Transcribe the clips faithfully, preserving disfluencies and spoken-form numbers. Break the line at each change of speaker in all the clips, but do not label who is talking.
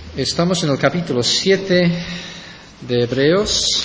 Estamos en el capítulo siete de Hebreos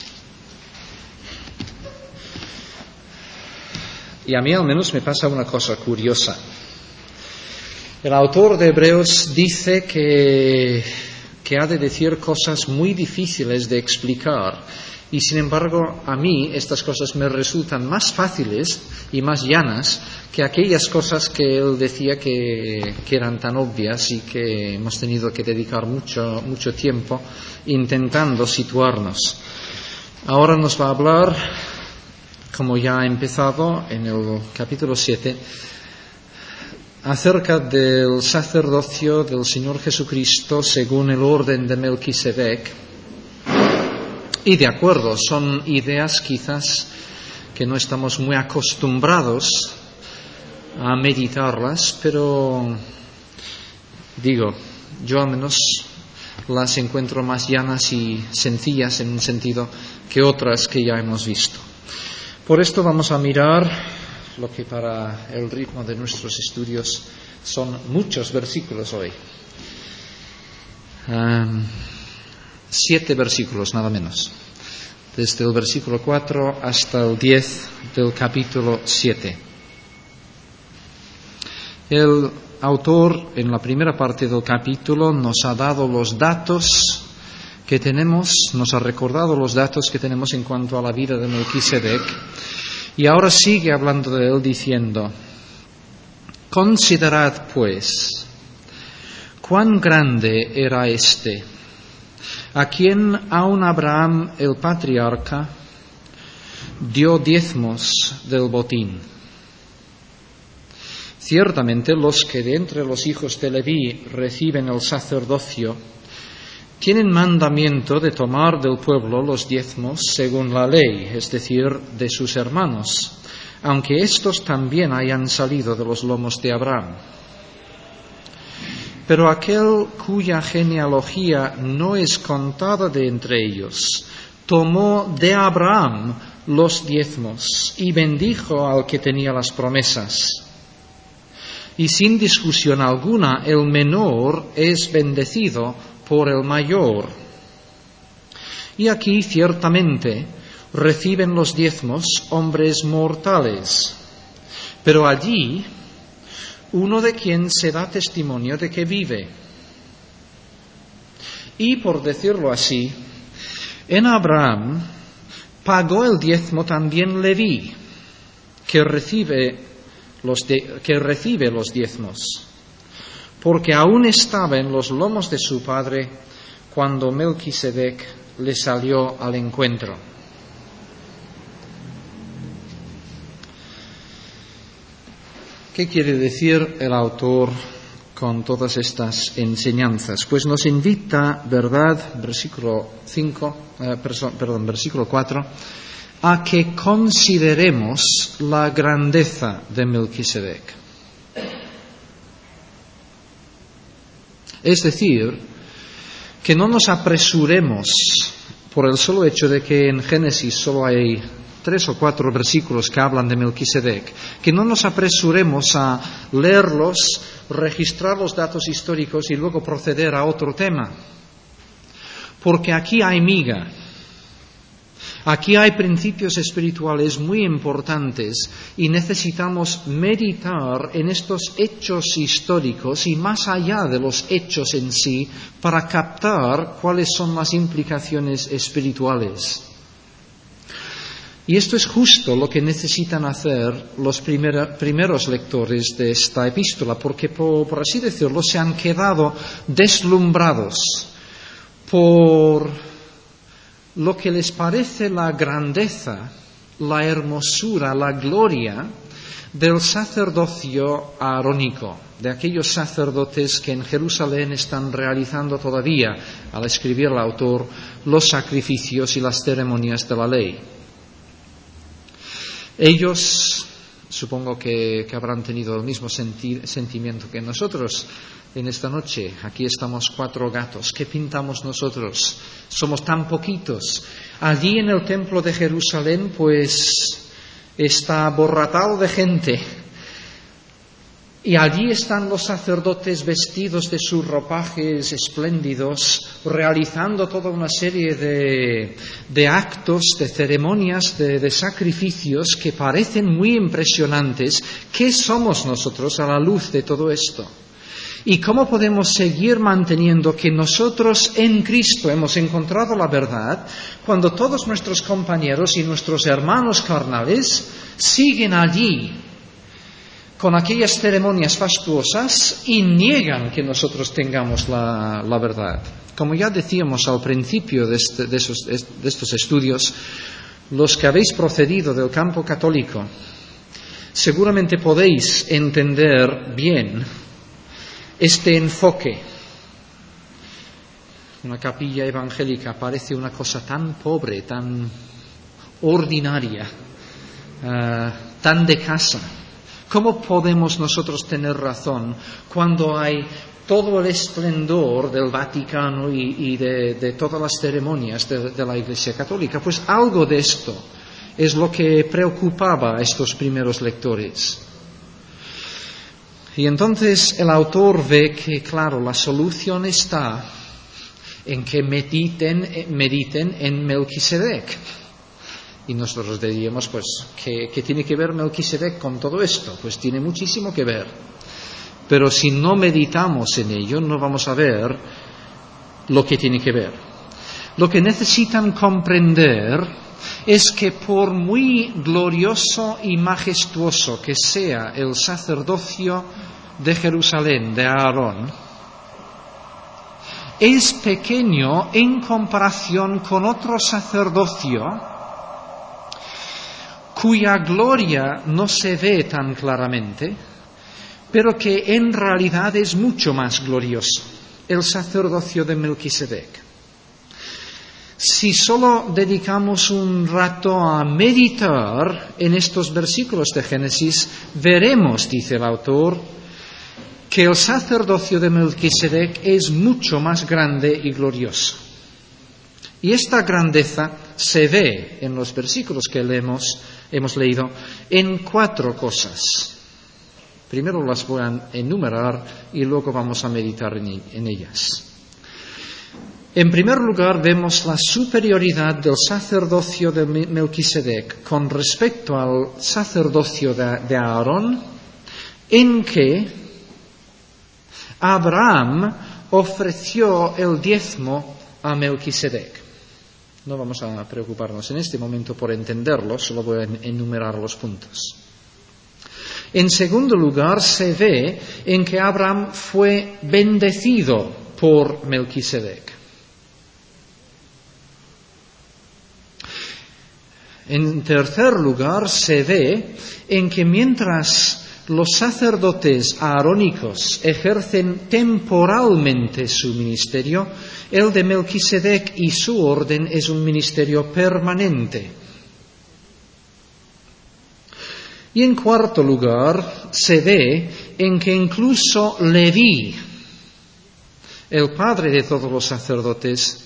y a mí al menos me pasa una cosa curiosa. El autor de Hebreos dice que, que ha de decir cosas muy difíciles de explicar y sin embargo a mí estas cosas me resultan más fáciles y más llanas que aquellas cosas que él decía que, que eran tan obvias y que hemos tenido que dedicar mucho, mucho tiempo intentando situarnos. Ahora nos va a hablar, como ya ha empezado en el capítulo siete, acerca del sacerdocio del Señor Jesucristo según el orden de Melquisedec. Y de acuerdo, son ideas quizás que no estamos muy acostumbrados a meditarlas, pero digo, yo al menos las encuentro más llanas y sencillas en un sentido que otras que ya hemos visto. Por esto vamos a mirar lo que para el ritmo de nuestros estudios son muchos versículos hoy. Um, siete versículos nada menos, desde el versículo cuatro hasta el diez del capítulo siete. El autor en la primera parte del capítulo nos ha dado los datos que tenemos, nos ha recordado los datos que tenemos en cuanto a la vida de Melquisedec. Y ahora sigue hablando de él diciendo: considerad pues cuán grande era éste, a quien aun Abraham el patriarca dio diezmos del botín. Ciertamente los que de entre los hijos de Leví reciben el sacerdocio tienen mandamiento de tomar del pueblo los diezmos según la ley, es decir, de sus hermanos, aunque éstos también hayan salido de los lomos de Abraham. Pero aquel cuya genealogía no es contada de entre ellos, tomó de Abraham los diezmos y bendijo al que tenía las promesas. Y sin discusión alguna, el menor es bendecido por el mayor. Y aquí ciertamente reciben los diezmos hombres mortales, pero allí uno de quien se da testimonio de que vive. Y por decirlo así, en Abraham pagó el diezmo también Leví, que recibe los, de, que recibe los diezmos, porque aún estaba en los lomos de su padre cuando Melquisedec le salió al encuentro. ¿Qué quiere decir el autor con todas estas enseñanzas? Pues nos invita, ¿verdad?, versículo cinco, eh, perdón, versículo cuatro, a que consideremos la grandeza de Melquisedec. Es decir, que no nos apresuremos por el solo hecho de que en Génesis solo hay tres o cuatro versículos que hablan de Melquisedec, que no nos apresuremos a leerlos, registrar los datos históricos y luego proceder a otro tema. Porque aquí hay miga, aquí hay principios espirituales muy importantes y necesitamos meditar en estos hechos históricos y más allá de los hechos en sí para captar cuáles son las implicaciones espirituales. Y esto es justo lo que necesitan hacer los primer, primeros lectores de esta epístola, porque por, por así decirlo se han quedado deslumbrados por lo que les parece la grandeza, la hermosura, la gloria del sacerdocio arónico, de aquellos sacerdotes que en Jerusalén están realizando todavía, al escribir el autor, los sacrificios y las ceremonias de la ley. Ellos, supongo que, que habrán tenido el mismo senti- sentimiento que nosotros en esta noche. Aquí estamos cuatro gatos. ¿Qué pintamos nosotros? Somos tan poquitos. Allí en el templo de Jerusalén, pues, está aborratado de gente. Y allí están los sacerdotes vestidos de sus ropajes espléndidos, realizando toda una serie de, de actos, de ceremonias, de, de sacrificios que parecen muy impresionantes. ¿Qué somos nosotros a la luz de todo esto? ¿Y cómo podemos seguir manteniendo que nosotros en Cristo hemos encontrado la verdad cuando todos nuestros compañeros y nuestros hermanos carnales siguen allí con aquellas ceremonias fastuosas y niegan que nosotros tengamos la, la verdad? Como ya decíamos al principio de, este, de, esos, de estos estudios, los que habéis procedido del campo católico seguramente podéis entender bien este enfoque. Una capilla evangélica parece una cosa tan pobre, tan ordinaria, uh, tan de casa. ¿Cómo podemos nosotros tener razón cuando hay todo el esplendor del Vaticano y, y de, de todas las ceremonias de, de la Iglesia Católica? Pues algo de esto es lo que preocupaba a estos primeros lectores. Y entonces el autor ve que, claro, la solución está en que mediten, mediten en Melquisedec. Y nosotros diríamos, pues, ¿qué, ¿qué tiene que ver Melquisedec con todo esto? Pues tiene muchísimo que ver. Pero si no meditamos en ello, no vamos a ver lo que tiene que ver. Lo que necesitan comprender es que por muy glorioso y majestuoso que sea el sacerdocio de Jerusalén, de Aarón, es pequeño en comparación con otro sacerdocio cuya gloria no se ve tan claramente, pero que en realidad es mucho más glorioso, el sacerdocio de Melquisedec. Si solo dedicamos un rato a meditar en estos versículos de Génesis, veremos, dice el autor, que el sacerdocio de Melquisedec es mucho más grande y glorioso. Y esta grandeza se ve en los versículos que leemos, hemos leído en cuatro cosas. Primero las voy a enumerar y luego vamos a meditar en ellas. En primer lugar, vemos la superioridad del sacerdocio de Melquisedec con respecto al sacerdocio de, de Aarón, en que Abraham ofreció el diezmo a Melquisedec. No vamos a preocuparnos en este momento por entenderlo, solo voy a enumerar los puntos. En segundo lugar, se ve en que Abraham fue bendecido por Melquisedec. En tercer lugar, se ve en que mientras los sacerdotes aarónicos ejercen temporalmente su ministerio, el de Melquisedec y su orden es un ministerio permanente. Y en cuarto lugar, se ve en que incluso Leví, el padre de todos los sacerdotes,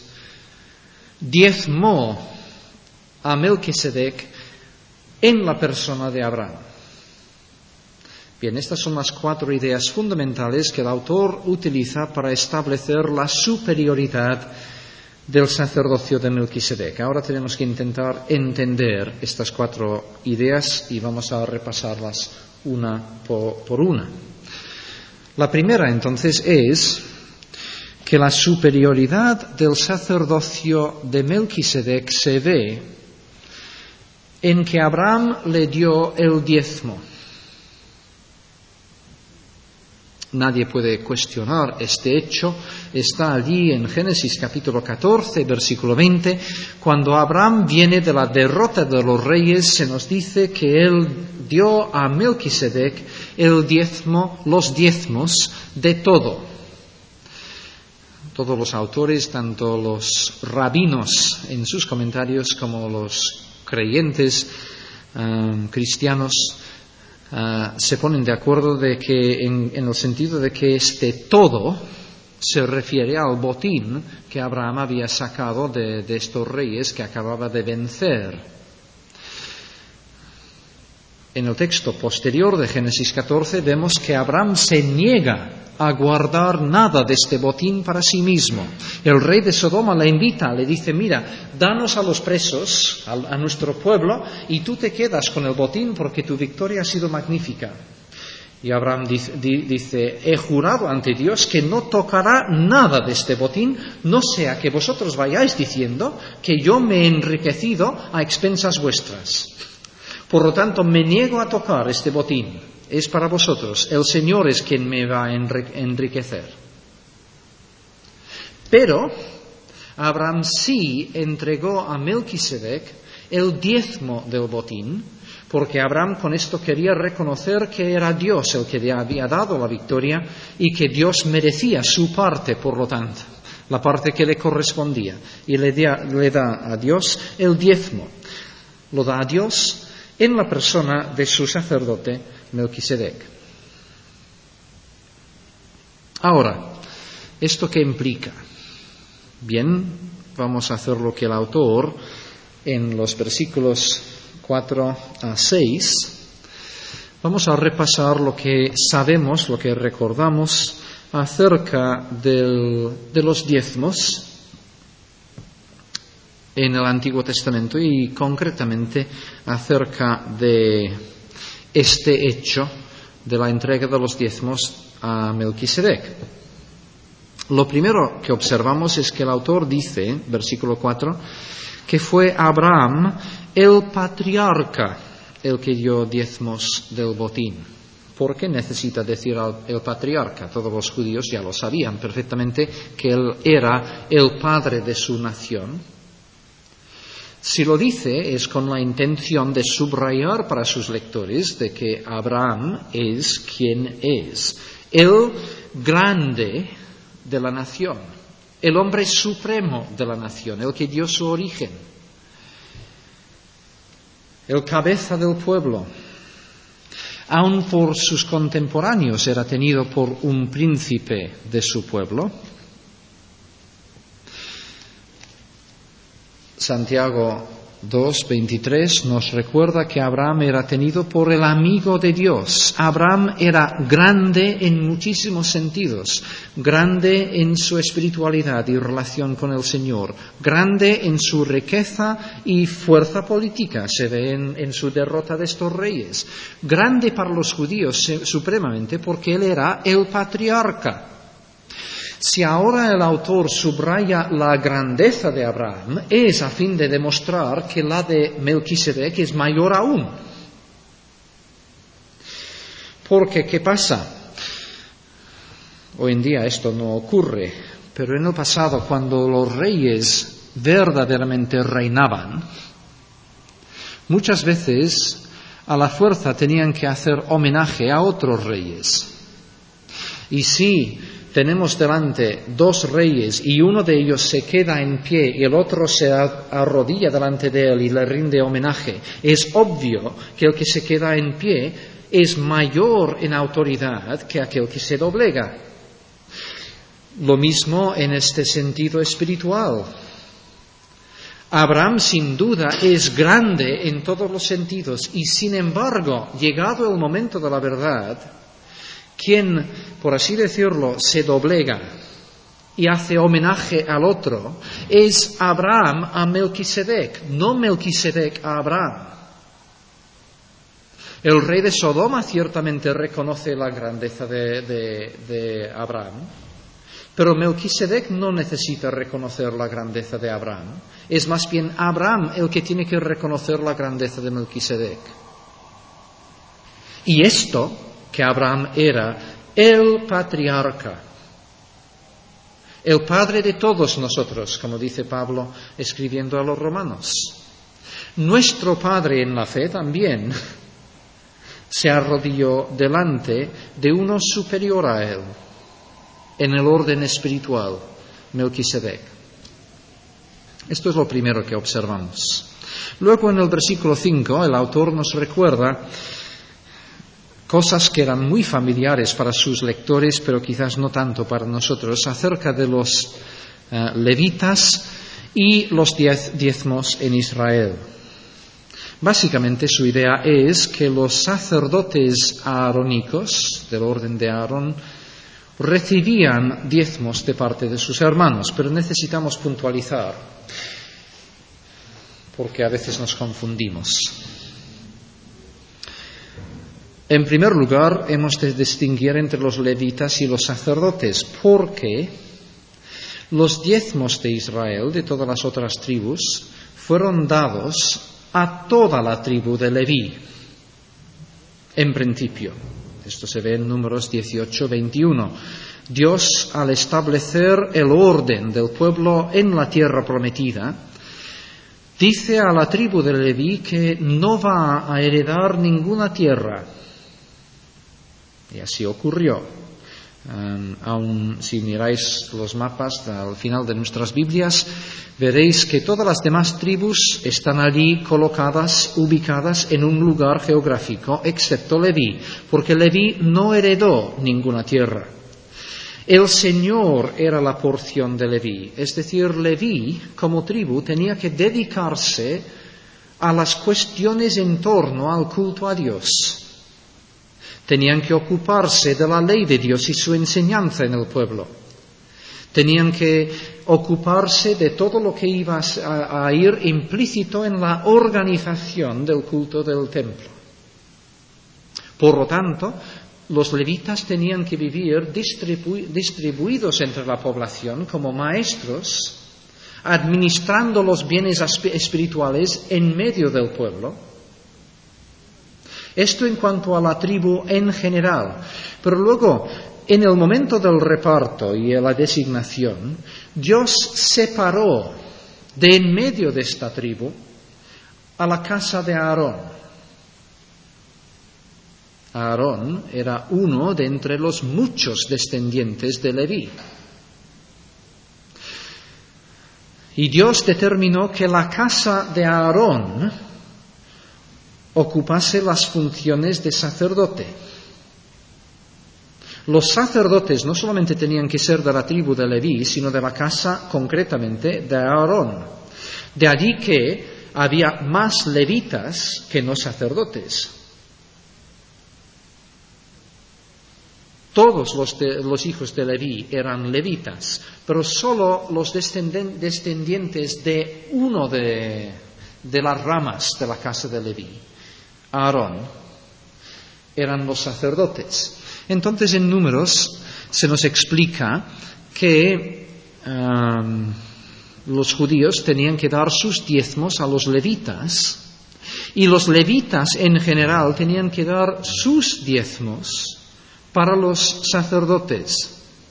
diezmó a Melquisedec en la persona de Abraham. Bien, estas son las cuatro ideas fundamentales que el autor utiliza para establecer la superioridad del sacerdocio de Melquisedec. Ahora tenemos que intentar entender estas cuatro ideas y vamos a repasarlas una por, por una. La primera, entonces, es que la superioridad del sacerdocio de Melquisedec se ve en que Abraham le dio el diezmo. Nadie puede cuestionar este hecho. Está allí en Génesis capítulo catorce, versículo veinte. Cuando Abraham viene de la derrota de los reyes, se nos dice que él dio a Melquisedec el diezmo, los diezmos de todo. Todos los autores, tanto los rabinos en sus comentarios como los creyentes um, cristianos, Uh, se ponen de acuerdo de que en, en el sentido de que este todo se refiere al botín que Abraham había sacado de, de estos reyes que acababa de vencer. en el texto posterior de Génesis catorce vemos que Abraham se niega a guardar nada de este botín para sí mismo. El rey de Sodoma le invita, le dice, mira, danos a los presos, a, a nuestro pueblo, y tú te quedas con el botín porque tu victoria ha sido magnífica. Y Abraham dice, dice, he jurado ante Dios que no tocará nada de este botín, no sea que vosotros vayáis diciendo que yo me he enriquecido a expensas vuestras. Por lo tanto, me niego a tocar este botín. Es para vosotros. El Señor es quien me va a enriquecer. Pero Abraham sí entregó a Melquisedec el diezmo del botín, porque Abraham con esto quería reconocer que era Dios el que le había dado la victoria y que Dios merecía su parte, por lo tanto, la parte que le correspondía. Y le da, le da a Dios el diezmo. Lo da a Dios en la persona de su sacerdote Melquisedec. Ahora, ¿esto qué implica? Bien, vamos a hacer lo que el autor en los versículos cuatro a seis, vamos a repasar lo que sabemos, lo que recordamos acerca del, de los diezmos en el Antiguo Testamento y concretamente acerca de este hecho de la entrega de los diezmos a Melquisedec. Lo primero que observamos es que el autor dice, versículo cuatro, que fue Abraham el patriarca el que dio diezmos del botín. ¿Por qué necesita decir el patriarca? Todos los judíos ya lo sabían perfectamente que él era el padre de su nación. Si lo dice es con la intención de subrayar para sus lectores de que Abraham es quien es, el grande de la nación, el hombre supremo de la nación, el que dio su origen, el cabeza del pueblo. Aun por sus contemporáneos era tenido por un príncipe de su pueblo. Santiago dos veintitrés nos recuerda que Abraham era tenido por el amigo de Dios. Abraham era grande en muchísimos sentidos, grande en su espiritualidad y relación con el Señor, grande en su riqueza y fuerza política, se ve en, en su derrota de estos reyes, grande para los judíos supremamente porque él era el patriarca. Si ahora el autor subraya la grandeza de Abraham, es a fin de demostrar que la de Melquisedec es mayor aún. Porque, ¿qué pasa? Hoy en día esto no ocurre, pero en el pasado, cuando los reyes verdaderamente reinaban, muchas veces a la fuerza tenían que hacer homenaje a otros reyes. Y si tenemos delante dos reyes y uno de ellos se queda en pie y el otro se arrodilla delante de él y le rinde homenaje, es obvio que el que se queda en pie es mayor en autoridad que aquel que se doblega. Lo mismo en este sentido espiritual. Abraham sin duda es grande en todos los sentidos y sin embargo, llegado el momento de la verdad, quien, por así decirlo, se doblega y hace homenaje al otro, es Abraham a Melquisedec, no Melquisedec a Abraham. El rey de Sodoma ciertamente reconoce la grandeza de, de, de Abraham, pero Melquisedec no necesita reconocer la grandeza de Abraham. Es más bien Abraham el que tiene que reconocer la grandeza de Melquisedec. Y esto, que Abraham era el patriarca, el padre de todos nosotros, como dice Pablo escribiendo a los romanos. Nuestro padre en la fe también se arrodilló delante de uno superior a él, en el orden espiritual, Melquisedec. Esto es lo primero que observamos. Luego en el versículo cinco el autor nos recuerda cosas que eran muy familiares para sus lectores, pero quizás no tanto para nosotros, acerca de los uh, levitas y los diez, diezmos en Israel. Básicamente su idea es que los sacerdotes aarónicos del orden de Aarón recibían diezmos de parte de sus hermanos, pero necesitamos puntualizar porque a veces nos confundimos. En primer lugar, hemos de distinguir entre los levitas y los sacerdotes, porque los diezmos de Israel, de todas las otras tribus, fueron dados a toda la tribu de Leví, en principio. Esto se ve en Números dieciocho, veintiuno. Dios, al establecer el orden del pueblo en la tierra prometida, dice a la tribu de Leví que no va a heredar ninguna tierra. Y así ocurrió. Um, aun si miráis los mapas al final de nuestras Biblias, veréis que todas las demás tribus están allí colocadas, ubicadas en un lugar geográfico, excepto Leví, porque Leví no heredó ninguna tierra. El Señor era la porción de Leví, es decir, Leví como tribu tenía que dedicarse a las cuestiones en torno al culto a Dios. Tenían que ocuparse de la ley de Dios y su enseñanza en el pueblo. Tenían que ocuparse de todo lo que iba a, a ir implícito en la organización del culto del templo. Por lo tanto, los levitas tenían que vivir distribu- distribuidos entre la población como maestros, administrando los bienes espirituales en medio del pueblo. Esto en cuanto a la tribu en general. Pero luego, en el momento del reparto y de la designación, Dios separó de en medio de esta tribu a la casa de Aarón. Aarón era uno de entre los muchos descendientes de Leví. Y Dios determinó que la casa de Aarón ocupase las funciones de sacerdote. Los sacerdotes no solamente tenían que ser de la tribu de Leví, sino de la casa concretamente de Aarón. De allí que había más levitas que no sacerdotes. Todos los, de, los hijos de Leví eran levitas, pero solo los descendientes de uno de, de las ramas de la casa de Leví, Aarón, eran los sacerdotes. Entonces en Números se nos explica que um, los judíos tenían que dar sus diezmos a los levitas y los levitas en general tenían que dar sus diezmos para los sacerdotes.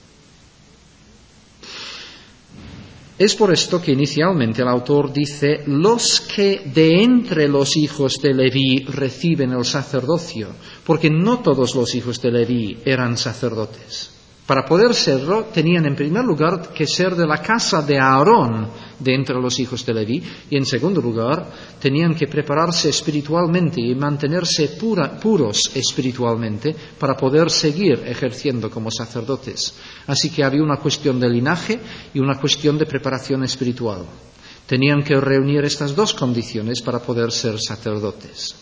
Es por esto que inicialmente el autor dice, los que de entre los hijos de Leví reciben el sacerdocio, porque no todos los hijos de Leví eran sacerdotes. Para poder serlo, tenían en primer lugar que ser de la casa de Aarón de entre los hijos de Leví, y en segundo lugar, tenían que prepararse espiritualmente y mantenerse pura, puros espiritualmente para poder seguir ejerciendo como sacerdotes. Así que había una cuestión de linaje y una cuestión de preparación espiritual. Tenían que reunir estas dos condiciones para poder ser sacerdotes.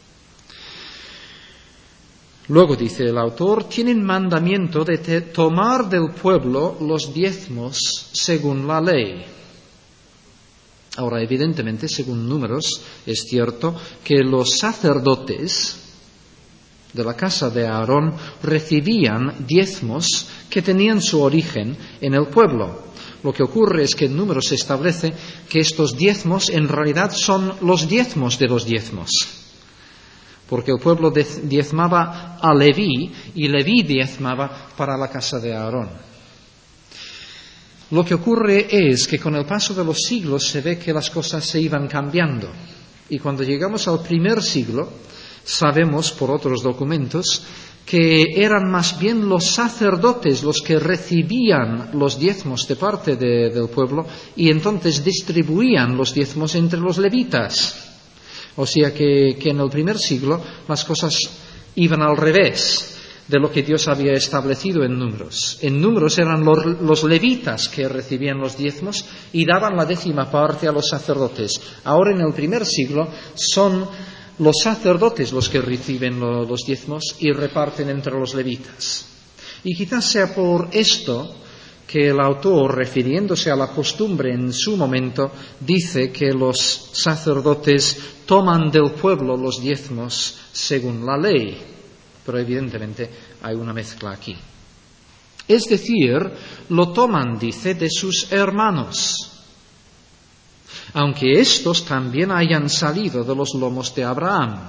Luego dice el autor, tienen mandamiento de te- tomar del pueblo los diezmos según la ley. Ahora, evidentemente, según Números, es cierto que los sacerdotes de la casa de Aarón recibían diezmos que tenían su origen en el pueblo. Lo que ocurre es que en Números se establece que estos diezmos en realidad son los diezmos de los diezmos. Porque el pueblo diezmaba a Leví y Leví diezmaba para la casa de Aarón. Lo que ocurre es que con el paso de los siglos se ve que las cosas se iban cambiando. Y cuando llegamos al primer siglo, sabemos por otros documentos que eran más bien los sacerdotes los que recibían los diezmos de parte de, del pueblo y entonces distribuían los diezmos entre los levitas. O sea que, que en el primer siglo las cosas iban al revés. de lo que Dios había establecido en Números. En Números eran los, los levitas que recibían los diezmos y daban la décima parte a los sacerdotes. Ahora en el primer siglo son los sacerdotes los que reciben lo, los diezmos y reparten entre los levitas. Y quizás sea por esto que el autor, refiriéndose a la costumbre en su momento, dice que los sacerdotes toman del pueblo los diezmos según la ley. Pero evidentemente hay una mezcla aquí. Es decir, lo toman, dice, de sus hermanos, aunque estos también hayan salido de los lomos de Abraham.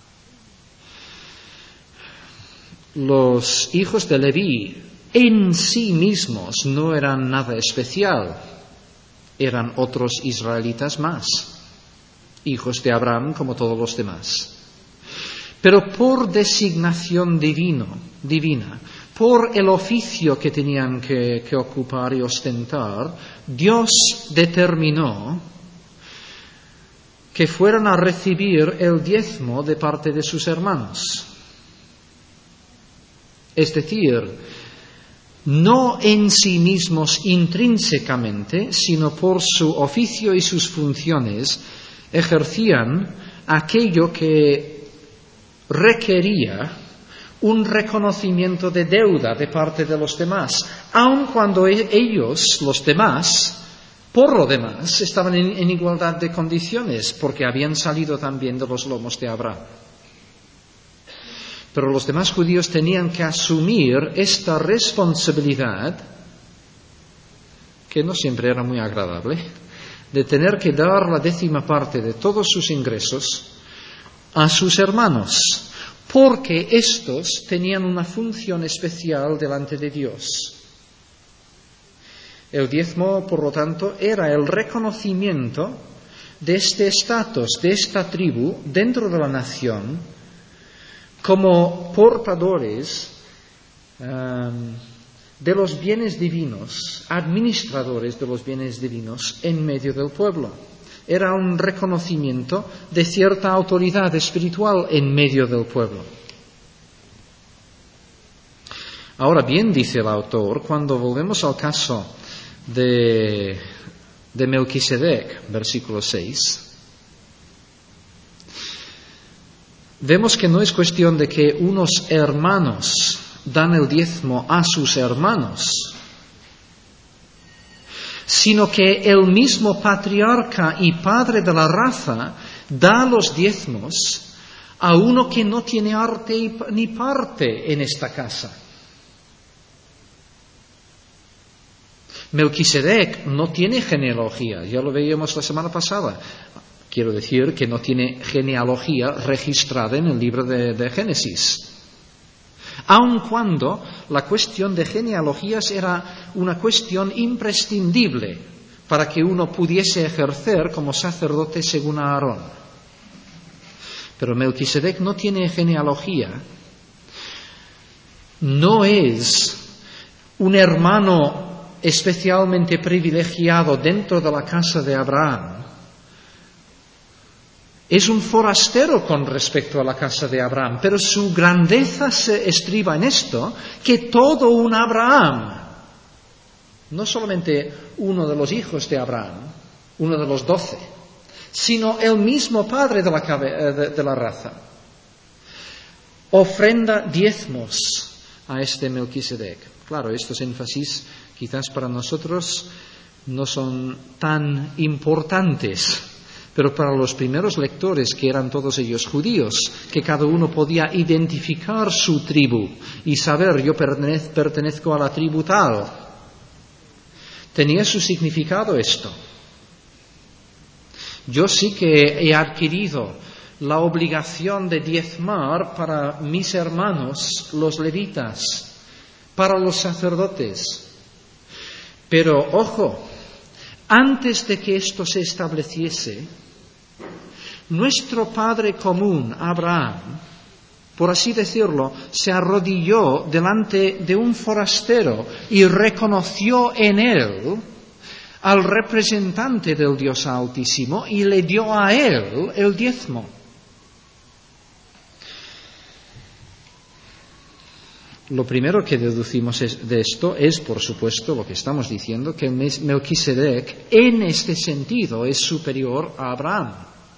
Los hijos de Leví en sí mismos no eran nada especial, eran otros israelitas más, hijos de Abraham como todos los demás. Pero por designación divino, divina, por el oficio que tenían que, que ocupar y ostentar, Dios determinó que fueran a recibir el diezmo de parte de sus hermanos. Es decir, no en sí mismos intrínsecamente, sino por su oficio y sus funciones, ejercían aquello que requería un reconocimiento de deuda de parte de los demás, aun cuando ellos, los demás, por lo demás, estaban en, en igualdad de condiciones, porque habían salido también de los lomos de Abraham. Pero los demás judíos tenían que asumir esta responsabilidad, que no siempre era muy agradable, de tener que dar la décima parte de todos sus ingresos a sus hermanos, porque estos tenían una función especial delante de Dios. El diezmo, por lo tanto, era el reconocimiento de este estatus, de esta tribu dentro de la nación, como portadores um, de los bienes divinos, administradores de los bienes divinos en medio del pueblo. Era un reconocimiento de cierta autoridad espiritual en medio del pueblo. Ahora bien, dice el autor, cuando volvemos al caso de, de Melquisedec, versículo seis, vemos que no es cuestión de que unos hermanos dan el diezmo a sus hermanos, sino que el mismo patriarca y padre de la raza da los diezmos a uno que no tiene arte ni parte en esta casa. Melquisedec no tiene genealogía, ya lo veíamos la semana pasada. Quiero decir que no tiene genealogía registrada en el libro de, de Génesis. Aun cuando la cuestión de genealogías era una cuestión imprescindible para que uno pudiese ejercer como sacerdote según Aarón. Pero Melquisedec no tiene genealogía. No es un hermano especialmente privilegiado dentro de la casa de Abraham. Es un forastero con respecto a la casa de Abraham, pero su grandeza se estriba en esto, que todo un Abraham, no solamente uno de los hijos de Abraham, uno de los doce, sino el mismo padre de la, de, de la raza, ofrenda diezmos a este Melquisedec. Claro, estos énfasis quizás para nosotros no son tan importantes, pero para los primeros lectores, que eran todos ellos judíos, que cada uno podía identificar su tribu y saber, yo pertenezco a la tribu tal, tenía su significado esto. Yo sí que he adquirido la obligación de diezmar para mis hermanos, los levitas, para los sacerdotes. Pero, ojo, antes de que esto se estableciese, nuestro padre común, Abraham, por así decirlo, se arrodilló delante de un forastero y reconoció en él al representante del Dios Altísimo y le dio a él el diezmo. Lo primero que deducimos de esto es, por supuesto, lo que estamos diciendo, que Melquisedec en este sentido es superior a Abraham,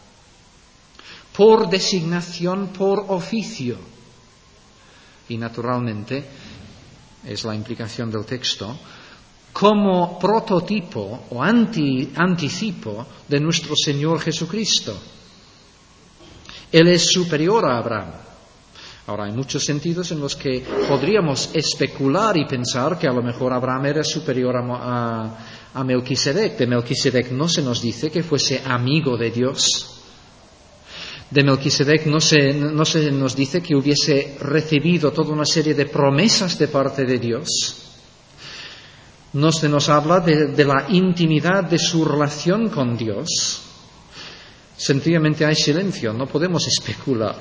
por designación, por oficio. Y naturalmente, es la implicación del texto, como prototipo o anti, anticipo de nuestro Señor Jesucristo. Él es superior a Abraham. Ahora, hay muchos sentidos en los que podríamos especular y pensar que a lo mejor Abraham era superior a, a, a Melquisedec. De Melquisedec no se nos dice que fuese amigo de Dios. De Melquisedec no se, no se nos dice que hubiese recibido toda una serie de promesas de parte de Dios. No se nos habla de, de la intimidad de su relación con Dios. Sencillamente hay silencio, no podemos especular.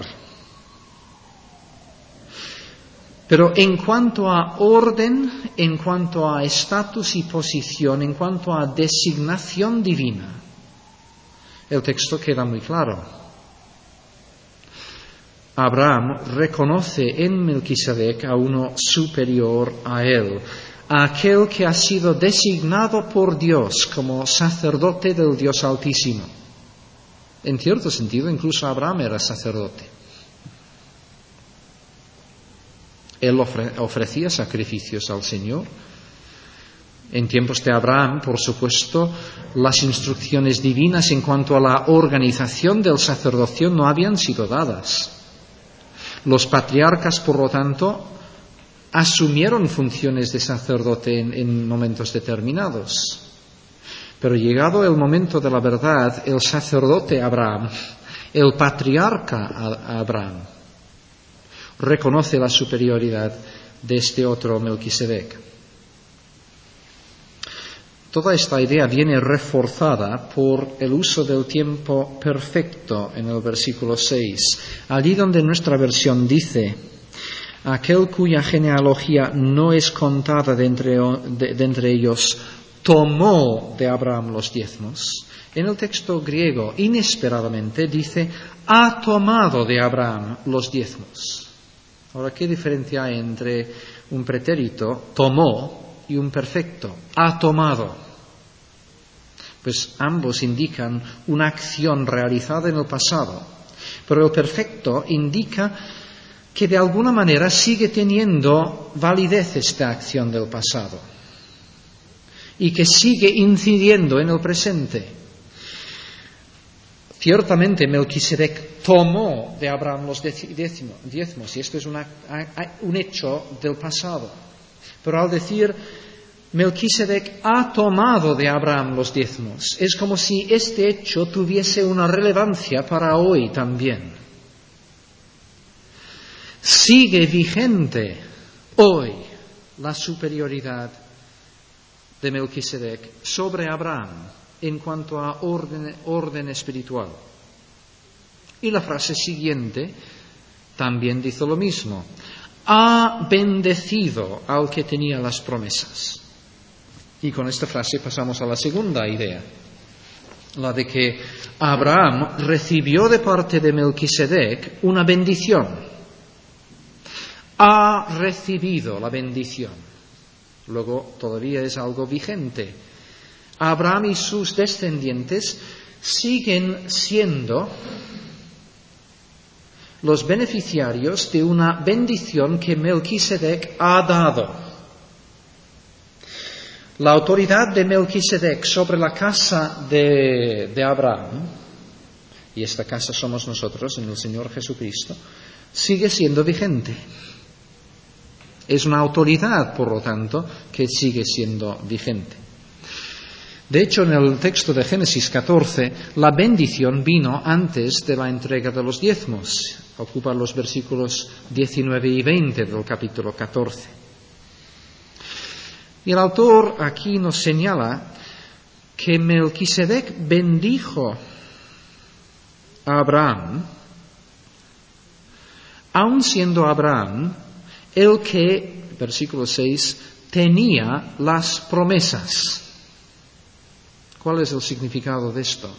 Pero en cuanto a orden, en cuanto a estatus y posición, en cuanto a designación divina, el texto queda muy claro. Abraham reconoce en Melquisedec a uno superior a él, a aquel que ha sido designado por Dios como sacerdote del Dios Altísimo. En cierto sentido, incluso Abraham era sacerdote. Él ofre- ofrecía sacrificios al Señor. En tiempos de Abraham, por supuesto, las instrucciones divinas en cuanto a la organización del sacerdocio no habían sido dadas. Los patriarcas, por lo tanto, asumieron funciones de sacerdote en, en momentos determinados. Pero llegado el momento de la verdad, el sacerdote Abraham, el patriarca Abraham, reconoce la superioridad de este otro Melquisedec. Toda esta idea viene reforzada por el uso del tiempo perfecto en el versículo seis, allí donde nuestra versión dice: aquel cuya genealogía no es contada de entre, de, de entre ellos tomó de Abraham los diezmos. En el texto griego, inesperadamente, dice: ha tomado de Abraham los diezmos. Ahora, ¿qué diferencia hay entre un pretérito, tomó, y un perfecto, ha tomado? Pues ambos indican una acción realizada en el pasado, pero el perfecto indica que de alguna manera sigue teniendo validez esta acción del pasado y que sigue incidiendo en el presente. Ciertamente Melquisedec tomó de Abraham los diezmos, y esto es una, un hecho del pasado. Pero al decir Melquisedec ha tomado de Abraham los diezmos, es como si este hecho tuviese una relevancia para hoy también. Sigue vigente hoy la superioridad de Melquisedec sobre Abraham en cuanto a orden, orden espiritual. Y la frase siguiente también dice lo mismo: ha bendecido al que tenía las promesas. Y con esta frase pasamos a la segunda idea, la de que Abraham recibió de parte de Melquisedec una bendición. Ha recibido la bendición. Luego todavía es algo vigente. Abraham y sus descendientes siguen siendo los beneficiarios de una bendición que Melquisedec ha dado. La autoridad de Melquisedec sobre la casa de, de Abraham, y esta casa somos nosotros en el Señor Jesucristo, sigue siendo vigente. Es una autoridad, por lo tanto, que sigue siendo vigente. De hecho, en el texto de Génesis catorce, la bendición vino antes de la entrega de los diezmos. Ocupa los versículos diecinueve y veinte del capítulo catorce. Y el autor aquí nos señala que Melquisedec bendijo a Abraham, aun siendo Abraham el que, versículo seis, tenía las promesas. ¿Cuál es el significado de esto?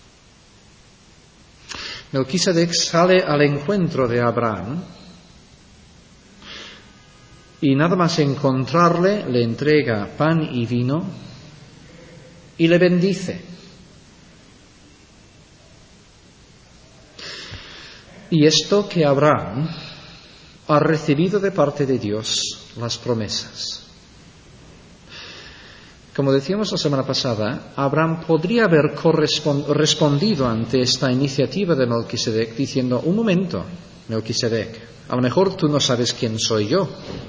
Melquisedec sale al encuentro de Abraham Y nada más encontrarle, le entrega pan y vino y le bendice. Y esto que Abraham ha recibido de parte de Dios las promesas. Como decíamos la semana pasada, Abraham podría haber respondido ante esta iniciativa de Melquisedec diciendo: un momento, Melquisedec, a lo mejor tú no sabes quién soy yo.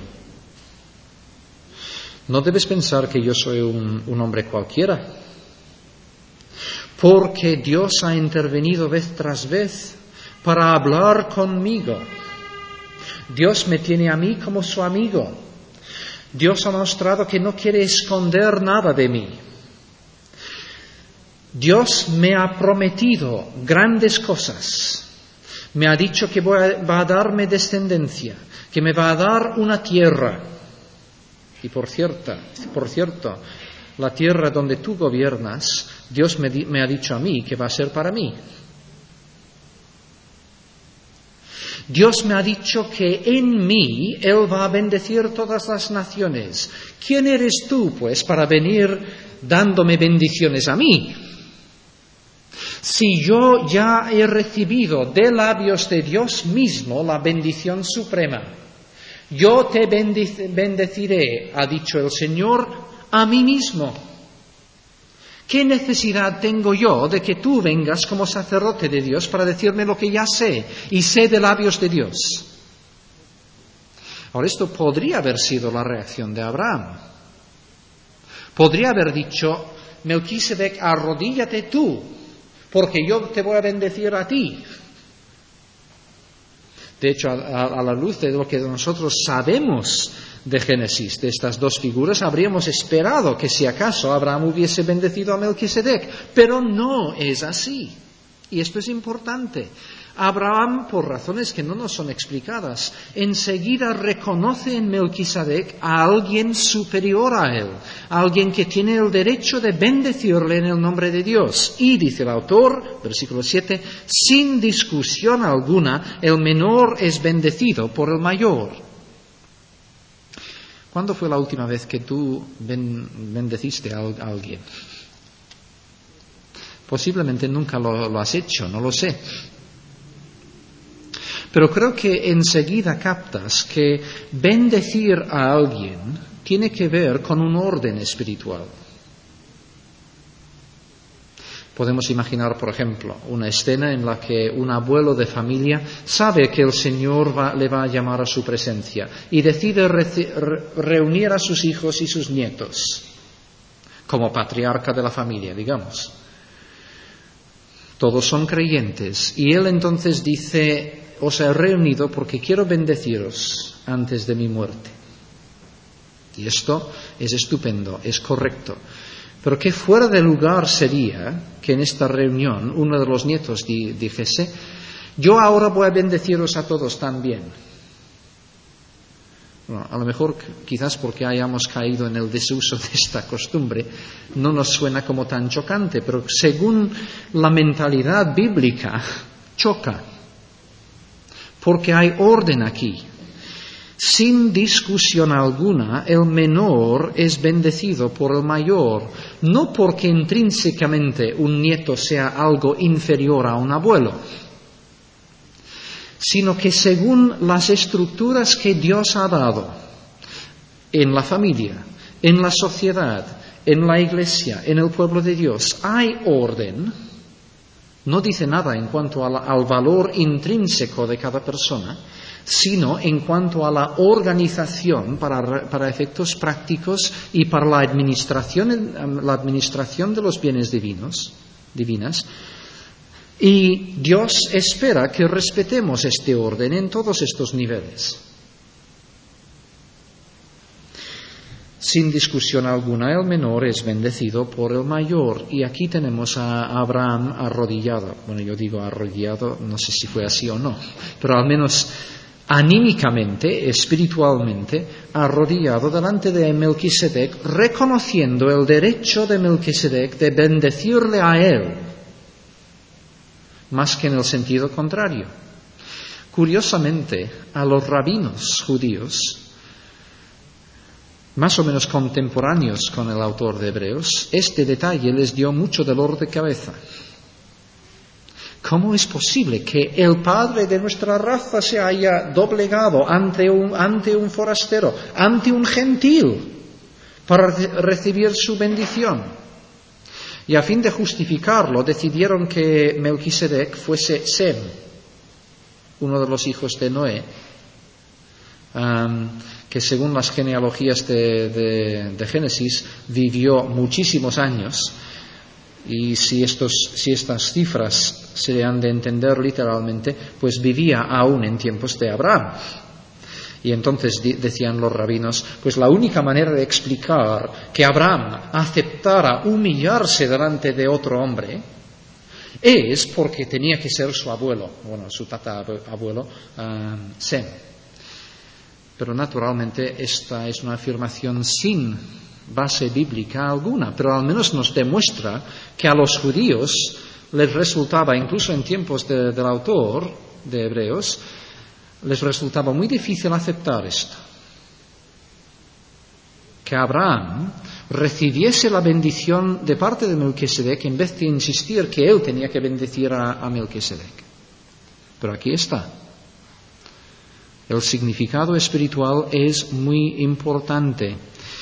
No debes pensar que yo soy un, un hombre cualquiera, porque Dios ha intervenido vez tras vez para hablar conmigo. Dios me tiene a mí como su amigo. Dios ha mostrado que no quiere esconder nada de mí. Dios me ha prometido grandes cosas. Me ha dicho que voy a, va a darme descendencia, que me va a dar una tierra. Y por cierto, por cierto, la tierra donde tú gobiernas, Dios me, me ha dicho a mí que va a ser para mí. Dios me ha dicho que en mí Él va a bendecir todas las naciones. ¿Quién eres tú, pues, para venir dándome bendiciones a mí? Si yo ya he recibido de labios de Dios mismo la bendición suprema, yo te bendeciré, ha dicho el Señor, a mí mismo. ¿Qué necesidad tengo yo de que tú vengas como sacerdote de Dios para decirme lo que ya sé y sé de labios de Dios? Ahora, esto podría haber sido la reacción de Abraham. Podría haber dicho: Melquisedec, arrodíllate tú, porque yo te voy a bendecir a ti. De hecho, a, a la luz de lo que nosotros sabemos de Génesis, de estas dos figuras, habríamos esperado que si acaso Abraham hubiese bendecido a Melquisedec, pero no es así. Y esto es importante. Abraham, por razones que no nos son explicadas, enseguida reconoce en Melquisedec a alguien superior a él, a alguien que tiene el derecho de bendecirle en el nombre de Dios. Y, dice el autor, versículo siete, sin discusión alguna, el menor es bendecido por el mayor. ¿Cuándo fue la última vez que tú bendeciste a alguien? Posiblemente nunca lo, lo has hecho, no lo sé. Pero creo que enseguida captas que bendecir a alguien tiene que ver con un orden espiritual. Podemos imaginar, por ejemplo, una escena en la que un abuelo de familia sabe que el Señor va, le va a llamar a su presencia y decide re, re, reunir a sus hijos y sus nietos como patriarca de la familia, digamos. Todos son creyentes y él entonces dice: os he reunido porque quiero bendeciros antes de mi muerte. Y esto es estupendo, es correcto. Pero qué fuera de lugar sería que en esta reunión uno de los nietos di, dijese: yo ahora voy a bendeciros a todos también. Bueno, a lo mejor quizás porque hayamos caído en el desuso de esta costumbre no nos suena como tan chocante, pero según la mentalidad bíblica choca, porque hay orden aquí. Sin discusión alguna, el menor es bendecido por el mayor, no porque intrínsecamente un nieto sea algo inferior a un abuelo, sino que según las estructuras que Dios ha dado en la familia, en la sociedad, en la iglesia, en el pueblo de Dios, hay orden. No dice nada en cuanto al, al valor intrínseco de cada persona, sino en cuanto a la organización para, para efectos prácticos y para la administración, la administración de los bienes divinos, divinas. Y Dios espera que respetemos este orden en todos estos niveles. Sin discusión alguna, el menor es bendecido por el mayor. Y aquí tenemos a Abraham arrodillado. Bueno, yo digo arrodillado, no sé si fue así o no, pero al menos anímicamente, espiritualmente, arrodillado delante de Melquisedec, reconociendo el derecho de Melquisedec de bendecirle a él, más que en el sentido contrario. Curiosamente, a los rabinos judíos más o menos contemporáneos con el autor de Hebreos, este detalle les dio mucho dolor de cabeza. ¿Cómo es posible que el padre de nuestra raza se haya doblegado ante un, ante un forastero, ante un gentil, para recibir su bendición? Y a fin de justificarlo, decidieron que Melquisedec fuese Sem, uno de los hijos de Noé, um, que según las genealogías de, de, de Génesis vivió muchísimos años. Y si, estos, si estas cifras se han de entender literalmente, pues vivía aún en tiempos de Abraham. Y entonces decían los rabinos, pues la única manera de explicar que Abraham aceptara humillarse delante de otro hombre es porque tenía que ser su abuelo, bueno, su tatarabuelo, um, Sem. Pero naturalmente esta es una afirmación sin base bíblica alguna, pero al menos nos demuestra que a los judíos les resultaba, incluso en tiempos de, del autor de Hebreos, les resultaba muy difícil aceptar esto. Que Abraham recibiese la bendición de parte de Melquisedec en vez de insistir que él tenía que bendecir a, a Melquisedec. Pero aquí está. El significado espiritual es muy importante,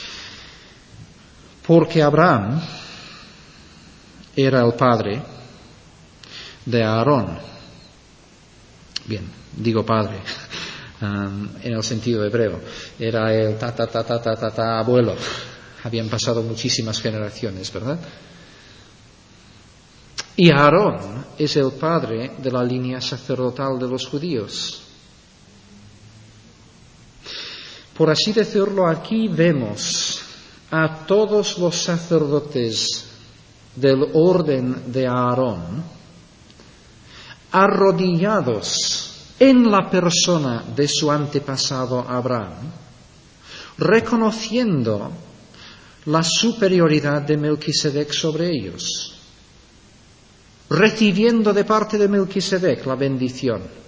porque Abraham era el padre de Aarón. Bien, digo padre um, en el sentido hebreo. Era el tata, tata, tata, tata, abuelo. Habían pasado muchísimas generaciones, ¿verdad? Y Aarón es el padre de la línea sacerdotal de los judíos. Por así decirlo, aquí vemos a todos los sacerdotes del orden de Aarón arrodillados en la persona de su antepasado Abraham, reconociendo la superioridad de Melquisedec sobre ellos, recibiendo de parte de Melquisedec la bendición.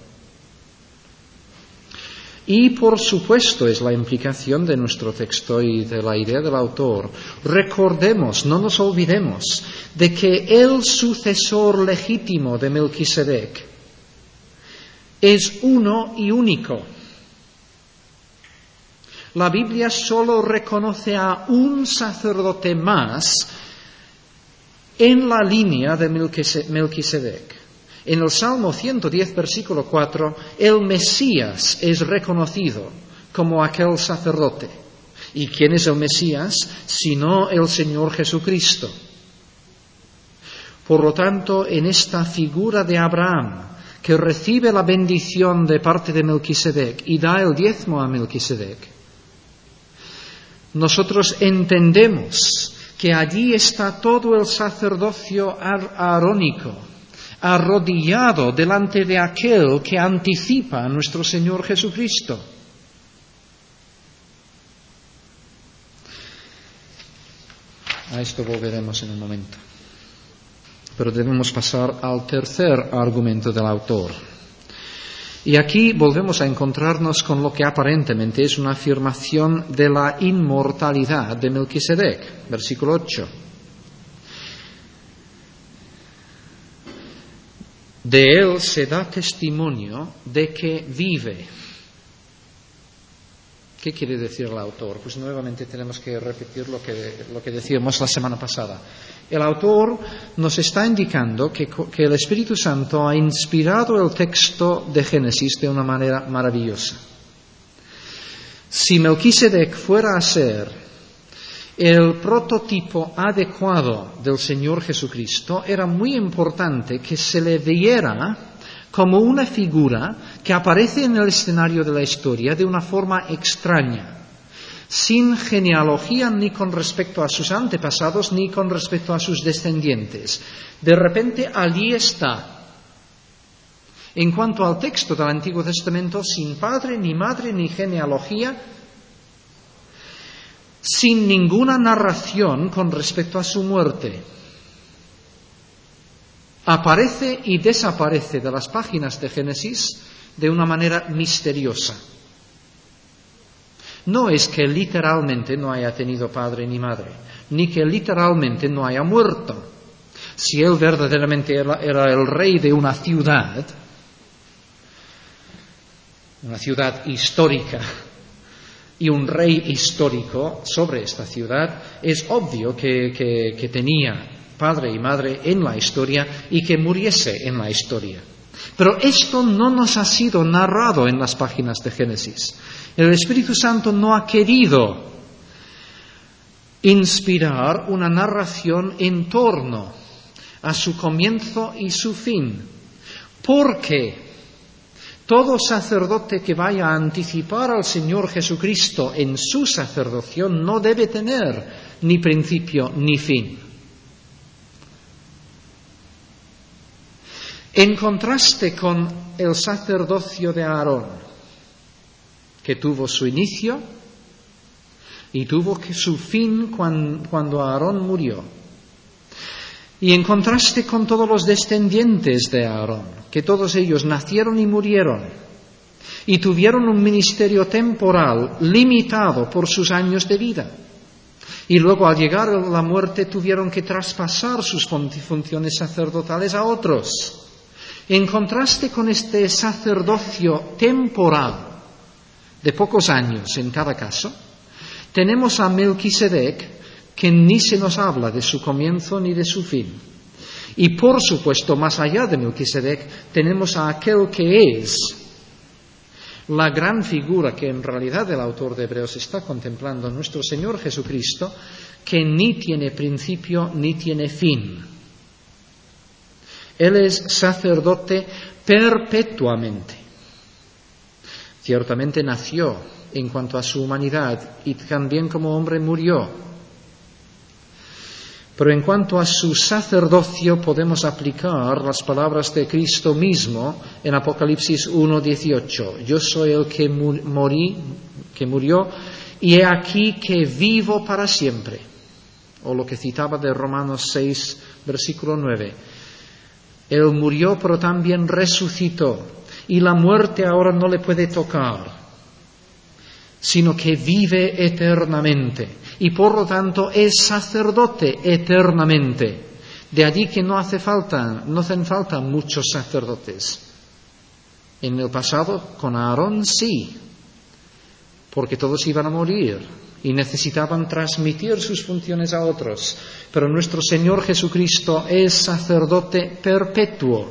Y por supuesto es la implicación de nuestro texto y de la idea del autor. Recordemos, no nos olvidemos de que el sucesor legítimo de Melquisedec es uno y único. La Biblia solo reconoce a un sacerdote más en la línea de Melquisedec. En el Salmo ciento diez, versículo cuatro, el Mesías es reconocido como aquel sacerdote. ¿Y quién es el Mesías? Sino el Señor Jesucristo. Por lo tanto, en esta figura de Abraham, que recibe la bendición de parte de Melquisedec y da el diezmo a Melquisedec, nosotros entendemos que allí está todo el sacerdocio aarónico, arrodillado delante de aquel que anticipa a nuestro Señor Jesucristo. A esto volveremos en un momento. Pero debemos pasar al tercer argumento del autor. Y aquí volvemos a encontrarnos con lo que aparentemente es una afirmación de la inmortalidad de Melquisedec. Versículo ocho. De él se da testimonio de que vive. ¿Qué quiere decir el autor? Pues nuevamente tenemos que repetir lo que, lo que decíamos la semana pasada. El autor nos está indicando que, que el Espíritu Santo ha inspirado el texto de Génesis de una manera maravillosa. Si Melquisedec fuera a ser el prototipo adecuado del Señor Jesucristo, era muy importante que se le viera como una figura que aparece en el escenario de la historia de una forma extraña, sin genealogía ni con respecto a sus antepasados ni con respecto a sus descendientes. De repente allí está. En cuanto al texto del Antiguo Testamento, sin padre, ni madre, ni genealogía, sin ninguna narración con respecto a su muerte. Aparece y desaparece de las páginas de Génesis de una manera misteriosa. no es que literalmente no haya tenido padre ni madre, ni que literalmente no haya muerto. Si él verdaderamente era, era el rey de una ciudad, una ciudad histórica, y un rey histórico sobre esta ciudad, es obvio que, que, que tenía padre y madre en la historia y que muriese en la historia. Pero esto no nos ha sido narrado en las páginas de Génesis. El Espíritu Santo no ha querido inspirar una narración en torno a su comienzo y su fin, porque todo sacerdote que vaya a anticipar al Señor Jesucristo en su sacerdocio no debe tener ni principio ni fin. En contraste con el sacerdocio de Aarón, que tuvo su inicio y tuvo su fin cuando Aarón murió, y en contraste con todos los descendientes de Aarón, que todos ellos nacieron y murieron, y tuvieron un ministerio temporal limitado por sus años de vida, y luego al llegar a la muerte tuvieron que traspasar sus funciones sacerdotales a otros. En contraste con este sacerdocio temporal, de pocos años en cada caso, tenemos a Melquisedec, que ni se nos habla de su comienzo ni de su fin. Y por supuesto, más allá de Melquisedec, tenemos a aquel que es la gran figura que en realidad el autor de Hebreos está contemplando, nuestro Señor Jesucristo, que ni tiene principio ni tiene fin. Él es sacerdote perpetuamente. Ciertamente nació en cuanto a su humanidad y también como hombre murió. Pero en cuanto a su sacerdocio podemos aplicar las palabras de Cristo mismo en Apocalipsis uno dieciocho. Yo soy el que morí, que murió, y he aquí que vivo para siempre. O lo que citaba de Romanos seis, versículo nueve. Él murió, pero también resucitó, y la muerte ahora no le puede tocar, sino que vive eternamente, y por lo tanto es sacerdote eternamente. De allí que no hace falta, no hacen falta muchos sacerdotes. En el pasado, con Aarón sí, porque todos iban a morir y necesitaban transmitir sus funciones a otros. Pero nuestro Señor Jesucristo es sacerdote perpetuo.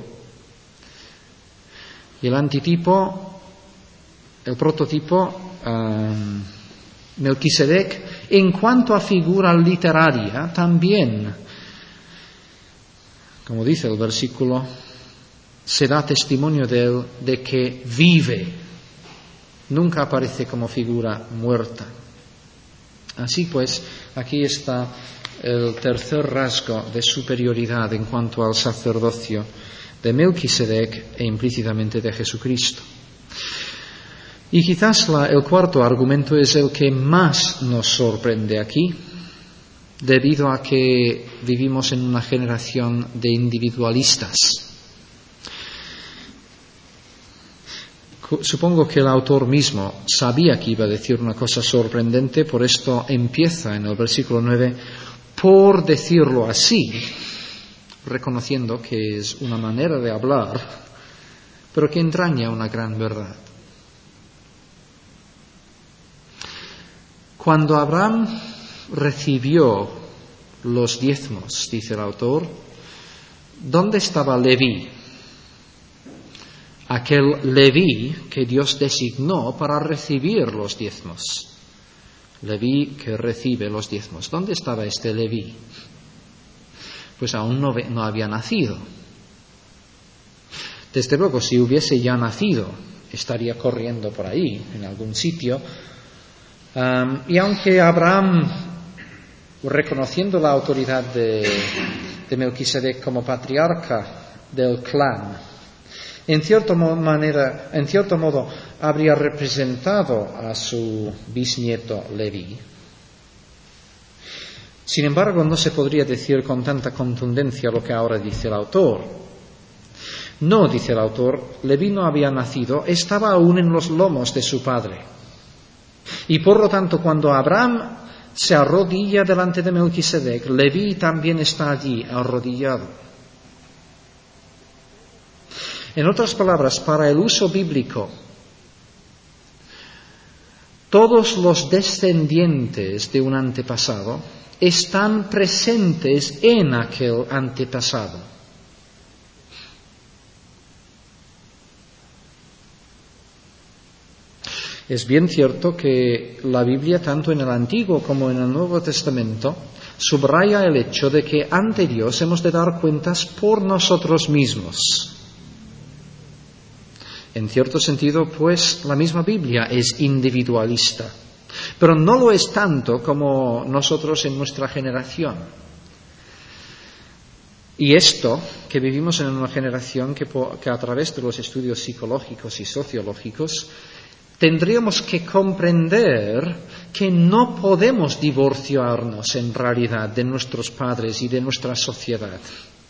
Y el antitipo, el prototipo, um, Melquisedec, en cuanto a figura literaria, también, como dice el versículo, se da testimonio de él de que vive. Nunca aparece como figura muerta. Así pues, aquí está el tercer rasgo de superioridad en cuanto al sacerdocio de Melquisedec e implícitamente de Jesucristo. Y quizás la, el cuarto argumento es el que más nos sorprende aquí, debido a que vivimos en una generación de individualistas. Supongo que el autor mismo sabía que iba a decir una cosa sorprendente, por esto empieza en el versículo nueve, por decirlo así, reconociendo que es una manera de hablar, pero que entraña una gran verdad. Cuando Abraham recibió los diezmos, dice el autor, ¿dónde estaba Leví? Aquel Leví que Dios designó para recibir los diezmos. Leví que recibe los diezmos. ¿Dónde estaba este Leví? Pues aún no, no había nacido. Desde luego, si hubiese ya nacido, estaría corriendo por ahí, en algún sitio. Um, y aunque Abraham, reconociendo la autoridad de, de Melquisedec como patriarca del clan, En, cierto manera, en cierto modo habría representado a su bisnieto Leví. Sin embargo, no se podría decir con tanta contundencia lo que ahora dice el autor. No, dice el autor, Leví no había nacido, estaba aún en los lomos de su padre. Y por lo tanto, cuando Abraham se arrodilla delante de Melquisedec, Leví también está allí, arrodillado. En otras palabras, para el uso bíblico, todos los descendientes de un antepasado están presentes en aquel antepasado. Es bien cierto que la Biblia, tanto en el Antiguo como en el Nuevo Testamento, subraya el hecho de que ante Dios hemos de dar cuentas por nosotros mismos. En cierto sentido, pues, la misma Biblia es individualista, pero no lo es tanto como nosotros en nuestra generación. Y esto, que vivimos en una generación que, que a través de los estudios psicológicos y sociológicos, tendríamos que comprender que no podemos divorciarnos en realidad de nuestros padres y de nuestra sociedad.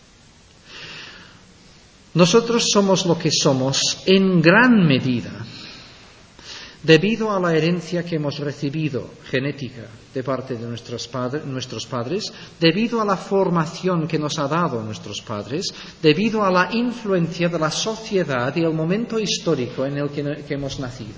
Nosotros somos lo que somos en gran medida debido a la herencia que hemos recibido genética de parte de nuestros padres, nuestros padres, debido a la formación que nos ha dado nuestros padres, debido a la influencia de la sociedad y el momento histórico en el que, que hemos nacido.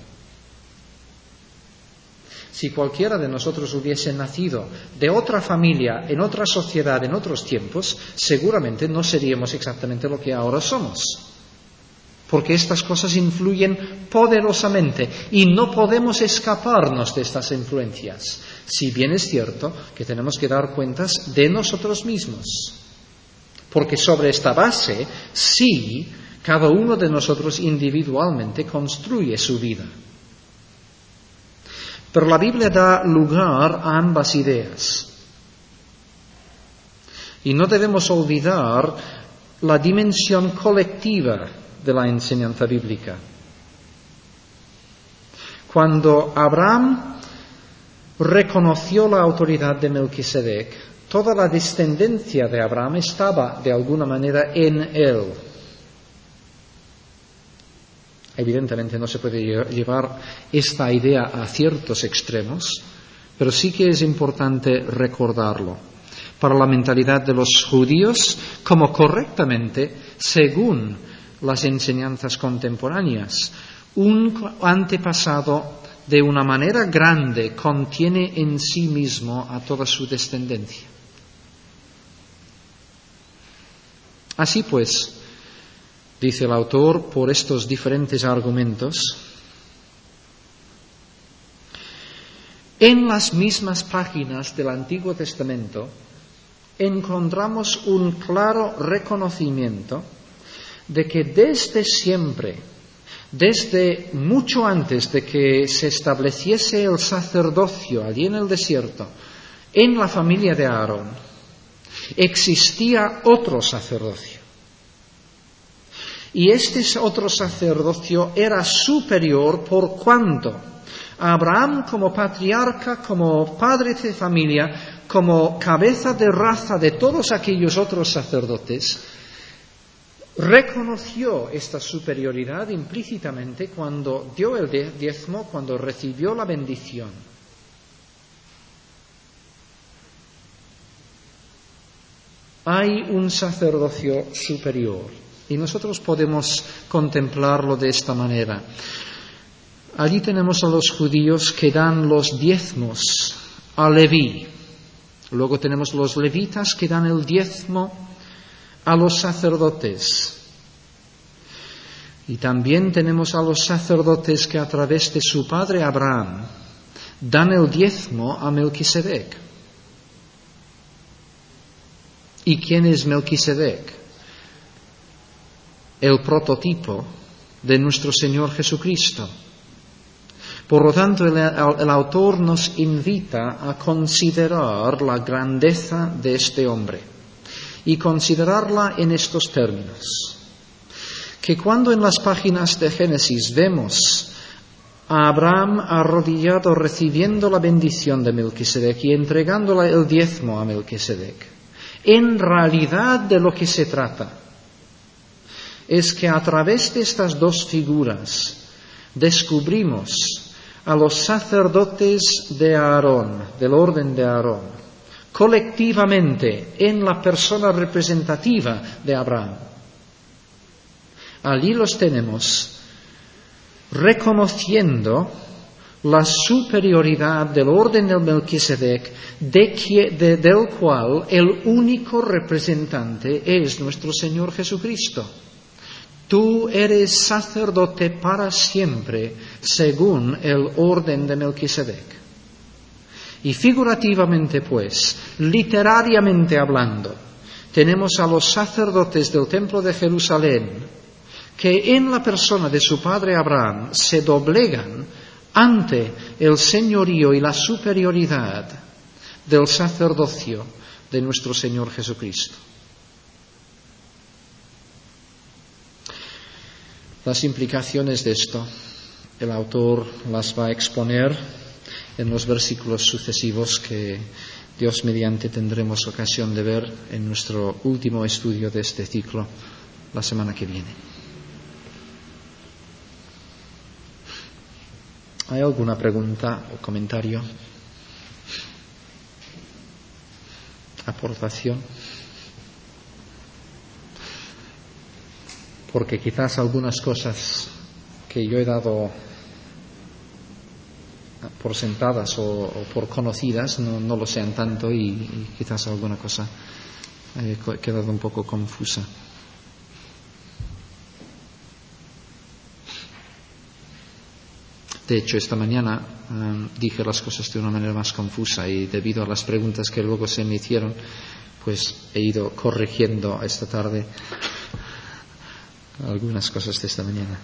Si cualquiera de nosotros hubiese nacido de otra familia, en otra sociedad, en otros tiempos, seguramente no seríamos exactamente lo que ahora somos. Porque estas cosas influyen poderosamente y no podemos escaparnos de estas influencias. Si bien es cierto que tenemos que dar cuentas de nosotros mismos. Porque sobre esta base, sí, cada uno de nosotros individualmente construye su vida. Pero la Biblia da lugar a ambas ideas. Y no debemos olvidar la dimensión colectiva de la enseñanza bíblica. Cuando Abraham reconoció la autoridad de Melquisedec, toda la descendencia de Abraham estaba de alguna manera en él. Evidentemente no se puede llevar esta idea a ciertos extremos, pero sí que es importante recordarlo. Para la mentalidad de los judíos, como correctamente, según las enseñanzas contemporáneas, un antepasado de una manera grande contiene en sí mismo a toda su descendencia. Así pues, dice el autor, por estos diferentes argumentos, en las mismas páginas del Antiguo Testamento encontramos un claro reconocimiento de que desde siempre, desde mucho antes de que se estableciese el sacerdocio allí en el desierto, en la familia de Aarón, existía otro sacerdocio. Y este otro sacerdocio era superior por cuanto Abraham, como patriarca, como padre de familia, como cabeza de raza de todos aquellos otros sacerdotes, reconoció esta superioridad implícitamente cuando dio el diezmo, cuando recibió la bendición. Hay un sacerdocio superior. Y nosotros podemos contemplarlo de esta manera. Allí tenemos a los judíos que dan los diezmos a Leví. Luego tenemos los levitas que dan el diezmo a los sacerdotes. Y también tenemos a los sacerdotes que a través de su padre Abraham dan el diezmo a Melquisedec. ¿Y quién es Melquisedec? El prototipo de nuestro Señor Jesucristo. Por lo tanto, el, el autor nos invita a considerar la grandeza de este hombre y considerarla en estos términos. Que cuando en las páginas de Génesis vemos a Abraham arrodillado recibiendo la bendición de Melquisedec y entregándole el diezmo a Melquisedec, en realidad de lo que se trata es que a través de estas dos figuras descubrimos a los sacerdotes de Aarón, del orden de Aarón, colectivamente en la persona representativa de Abraham. Allí los tenemos reconociendo la superioridad del orden del Melquisedec, de que, de, del cual el único representante es nuestro Señor Jesucristo. Tú eres sacerdote para siempre, según el orden de Melquisedec. Y figurativamente, pues, literariamente hablando, tenemos a los sacerdotes del templo de Jerusalén, que en la persona de su padre Abraham se doblegan ante el señorío y la superioridad del sacerdocio de nuestro Señor Jesucristo. Las implicaciones de esto, el autor las va a exponer en los versículos sucesivos que Dios mediante tendremos ocasión de ver en nuestro último estudio de este ciclo la semana que viene. ¿Hay alguna pregunta o comentario? ¿Aportación? Porque quizás algunas cosas que yo he dado por sentadas o, o por conocidas no, no lo sean tanto y, y quizás alguna cosa haya quedado un poco confusa. De hecho, esta mañana um, dije las cosas de una manera más confusa y debido a las preguntas que luego se me hicieron, pues he ido corrigiendo esta tarde algunas cosas de esta mañana.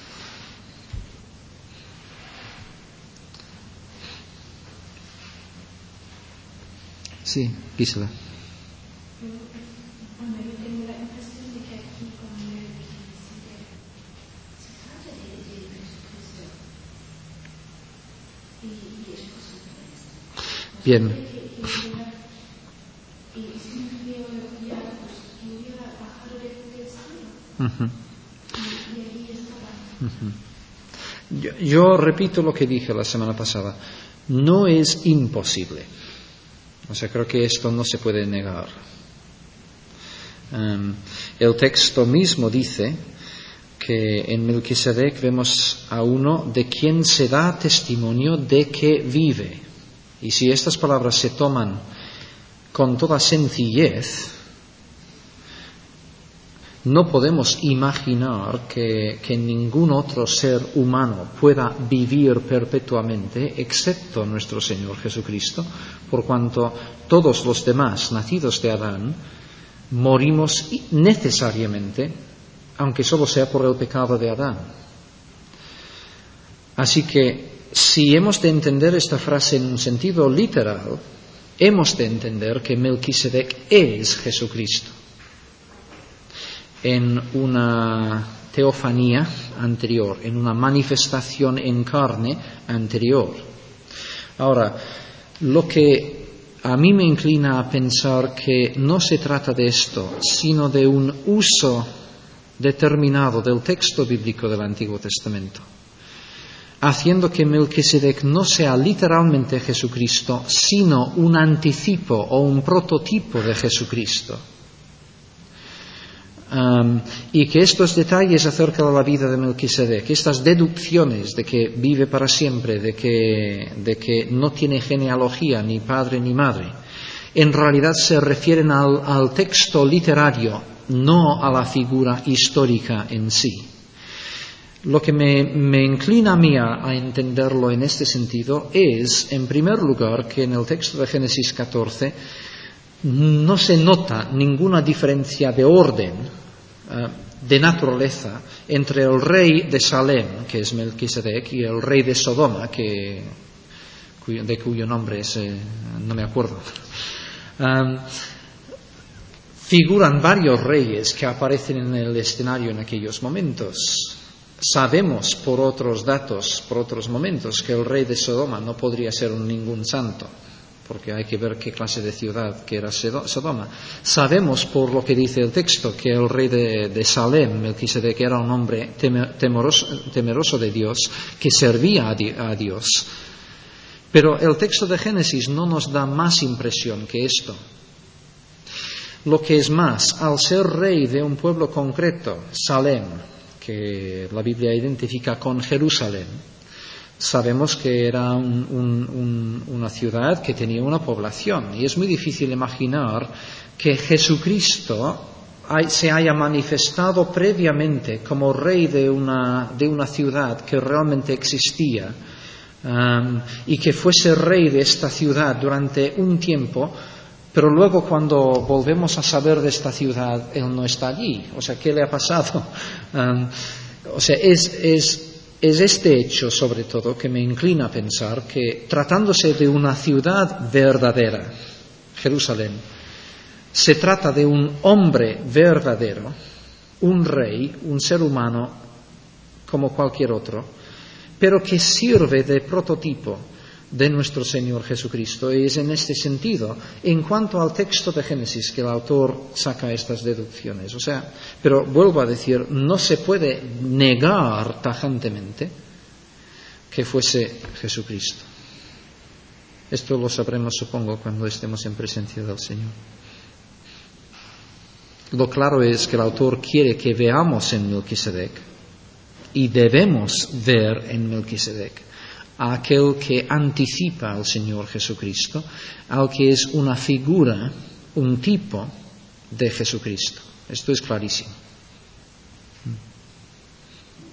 Sí, Gisela. Bien. Uh-huh. Uh-huh. Yo, yo repito lo que dije la semana pasada. No es imposible. O sea, creo que esto no se puede negar. Um, el texto mismo dice que en Melquisedec vemos a uno de quien se da testimonio de que vive. Y si estas palabras se toman con toda sencillez, no podemos imaginar que, que ningún otro ser humano pueda vivir perpetuamente excepto nuestro Señor Jesucristo, por cuanto todos los demás nacidos de Adán morimos necesariamente, aunque solo sea por el pecado de Adán. Así que si hemos de entender esta frase en un sentido literal, hemos de entender que Melquisedec es Jesucristo en una teofanía anterior, en una manifestación en carne anterior. Ahora, lo que a mí me inclina a pensar que no se trata de esto, sino de un uso determinado del texto bíblico del Antiguo Testamento, haciendo que Melquisedec no sea literalmente Jesucristo, sino un anticipo o un prototipo de Jesucristo. Um, y que estos detalles acerca de la vida de Melquisedec, estas deducciones de que vive para siempre, de que, de que no tiene genealogía, ni padre ni madre, en realidad se refieren al, al texto literario, no a la figura histórica en sí. Lo que me, me inclina a mí a, a entenderlo en este sentido es, en primer lugar, que en el texto de Génesis catorce no se nota ninguna diferencia de orden, uh, de naturaleza, entre el rey de Salem, que es Melquisedec, y el rey de Sodoma, que, cuyo, de cuyo nombre es, eh, no me acuerdo. Um, figuran varios reyes que aparecen en el escenario en aquellos momentos. Sabemos por otros datos, por otros momentos, que el rey de Sodoma no podría ser ningún santo, porque hay que ver qué clase de ciudad que era Sodoma. Sabemos por lo que dice el texto que el rey de, de Salem, Melquisedec, era un hombre temeroso, temeroso de Dios, que servía a Dios. Pero el texto de Génesis no nos da más impresión que esto. Lo que es más, al ser rey de un pueblo concreto, Salem, que la Biblia identifica con Jerusalén, sabemos que era un, un, un, una ciudad que tenía una población, y es muy difícil imaginar que Jesucristo hay, se haya manifestado previamente como rey de una, de una ciudad que realmente existía, um, y que fuese rey de esta ciudad durante un tiempo, pero luego cuando volvemos a saber de esta ciudad, Él no está allí. O sea, ¿qué le ha pasado? Um, o sea, es... es Es este hecho, sobre todo, que me inclina a pensar que, tratándose de una ciudad verdadera, Jerusalén, se trata de un hombre verdadero, un rey, un ser humano como cualquier otro, pero que sirve de prototipo de nuestro Señor Jesucristo. Y es en este sentido, en cuanto al texto de Génesis, que el autor saca estas deducciones. O sea, pero vuelvo a decir, no se puede negar tajantemente que fuese Jesucristo. Esto lo sabremos, supongo, cuando estemos en presencia del Señor. Lo claro es que el autor quiere que veamos en Melquisedec, y debemos ver en Melquisedec, a aquel que anticipa al Señor Jesucristo, al que es una figura, un tipo de Jesucristo. Esto es clarísimo.